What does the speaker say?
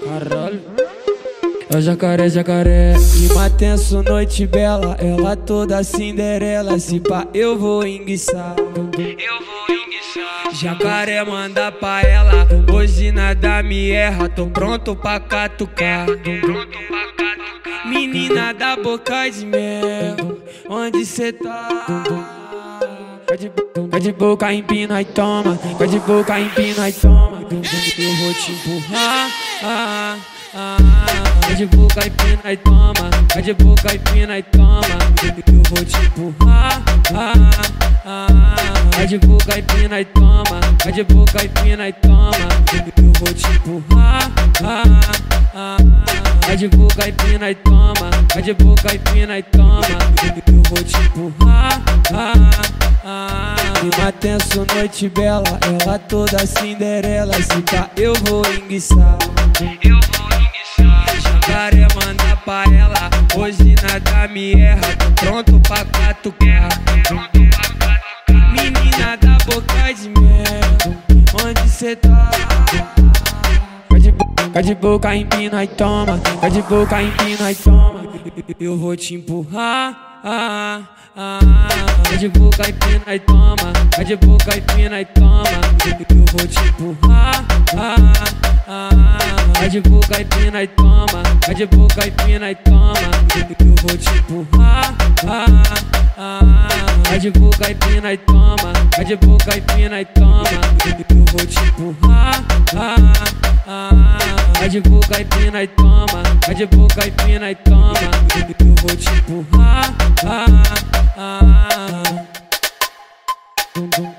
Caralho. É o jacaré, jacaré. Clima tenso, noite bela. Ela toda Cinderela. Se pá, eu vou enguiçar. Jacaré manda pra ela. Hoje nada me erra. Tô pronto pra catucar. Menina da boca de mel, onde cê tá? Vai de boca, empina e toma. Vai de boca, empina e toma. Eu vou te empurrar. Vai de boca, empina e toma. Vai de boca, empina e toma. Eu vou te empurrar. Vai de boca, empina e toma. Vai de boca, empina e toma. Eu vou te empurrar. Vai de boca, empina e toma. Vai de boca, empina e toma. Eu vou te empurrar. Clima tenso, noite bela. Ela toda Cinderela. Se pá, eu vou enguiçar. Jacaré manda pra ela. Hoje nada me erra. Tô pronto pra catucar. Menina da boca de mel, onde cê tá? Vai de boca, empina e toma. Vai de boca, empina e toma. Eu vou te empurrar. Vai de boca, empina e toma. Vai de boca, empina e toma. Eu vou te empurrar. Vai de boca, empina e toma. Vai de boca, empina e toma. Eu vou te empurrar. Vai de boca, empina e toma. Vai de boca, empina e toma. Eu vou te empurrar. Vai de boca, empina e toma. Vai de boca, empina e toma. Eu vou te empurrar.